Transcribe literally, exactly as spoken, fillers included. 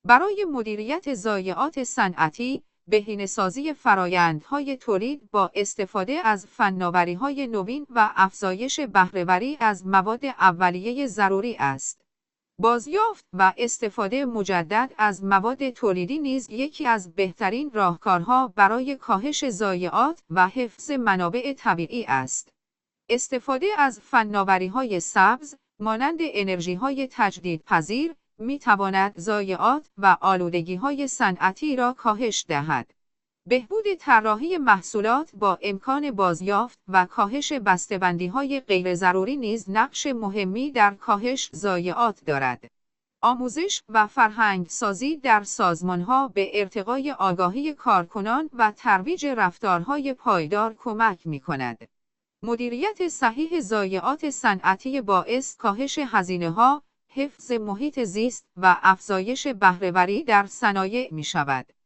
برای مدیریت ضایعات صنعتی، بهینه‌سازی فرآیندهای تولید با استفاده از فناوری‌های نوین و افزایش بهره‌وری از مواد اولیه ضروری است. بازیافت و استفاده مجدد از مواد تولیدی نیز یکی از بهترین راهکارها برای کاهش ضایعات و حفظ منابع طبیعی است. استفاده از فناوری‌های سبز، مانند انرژی‌های تجدیدپذیر، می‌تواند ضایعات و آلودگی‌های صنعتی را کاهش دهد. بهبود طراحی محصولات با امکان بازیافت و کاهش بسته‌بندی‌های غیرضروری نیز نقش مهمی در کاهش ضایعات دارد. آموزش و فرهنگ‌سازی در سازمان‌ها به ارتقای آگاهی کارکنان و ترویج رفتارهای پایدار کمک می‌کند. مدیریت صحیح ضایعات صنعتی باعث کاهش هزینه‌ها، حفظ محیط زیست و افزایش بهره‌وری در صنایع می‌شود.